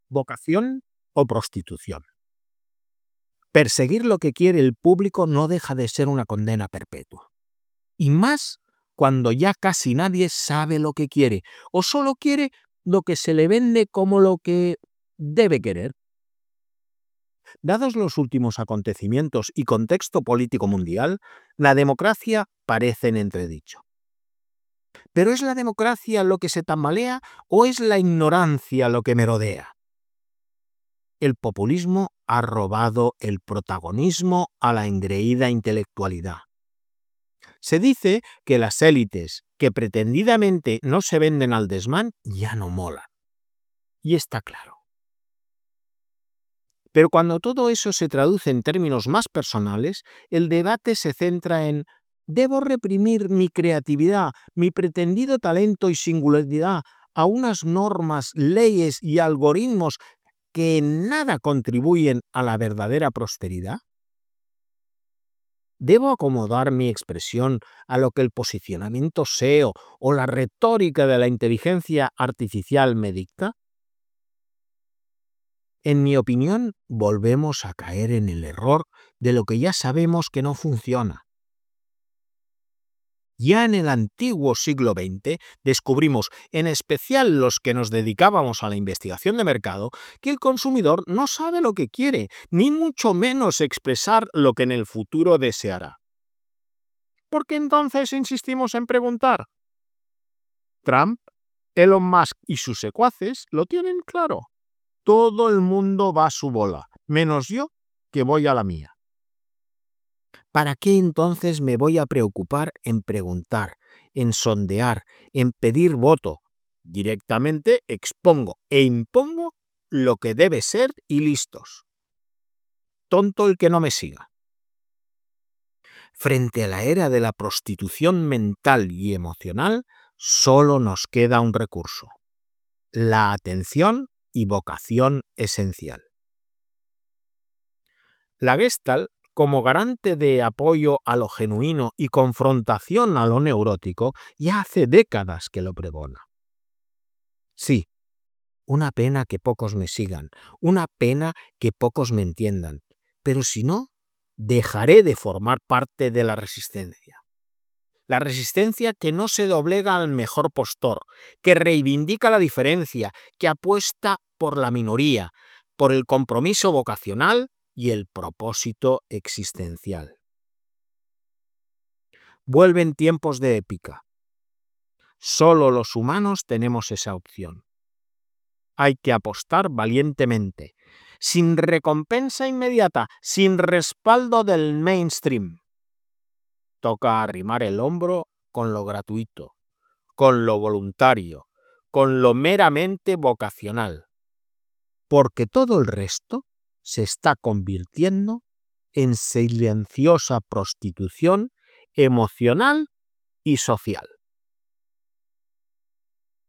vocación o prostitución. Perseguir lo que quiere el público no deja de ser una condena perpetua. Y más cuando ya casi nadie sabe lo que quiere o solo quiere lo que se le vende como lo que debe querer. Dados los últimos acontecimientos y contexto político mundial, la democracia parece en entredicho. ¿Pero es la democracia lo que se tambalea o es la ignorancia lo que merodea? El populismo ha robado el protagonismo a la engreída intelectualidad. Se dice que las élites que pretendidamente no se venden al desmán ya no molan. Y está claro. Pero cuando todo eso se traduce en términos más personales, el debate se centra en ¿debo reprimir mi creatividad, mi pretendido talento y singularidad a unas normas, leyes y algoritmos que en nada contribuyen a la verdadera prosperidad? ¿Debo acomodar mi expresión a lo que el posicionamiento SEO o la retórica de la inteligencia artificial me dicta? En mi opinión, volvemos a caer en el error de lo que ya sabemos que no funciona. Ya en el antiguo siglo XX descubrimos, en especial los que nos dedicábamos a la investigación de mercado, que el consumidor no sabe lo que quiere, ni mucho menos expresar lo que en el futuro deseará. ¿Por qué entonces insistimos en preguntar? Trump, Elon Musk y sus secuaces lo tienen claro. Todo el mundo va a su bola, menos yo, que voy a la mía. ¿Para qué entonces me voy a preocupar en preguntar, en sondear, en pedir voto? Directamente expongo e impongo lo que debe ser y listos. Tonto el que no me siga. Frente a la era de la prostitución mental y emocional, solo nos queda un recurso: la atención y vocación esencial. La Gestalt, como garante de apoyo a lo genuino y confrontación a lo neurótico, ya hace décadas que lo pregona. Sí, una pena que pocos me sigan, una pena que pocos me entiendan, pero si no, dejaré de formar parte de la resistencia. La resistencia que no se doblega al mejor postor, que reivindica la diferencia, que apuesta por la minoría, por el compromiso vocacional y el propósito existencial. Vuelven tiempos de épica. Solo los humanos tenemos esa opción. Hay que apostar valientemente, sin recompensa inmediata, sin respaldo del mainstream. Toca arrimar el hombro con lo gratuito, con lo voluntario, con lo meramente vocacional, porque todo el resto se está convirtiendo en silenciosa prostitución emocional y social.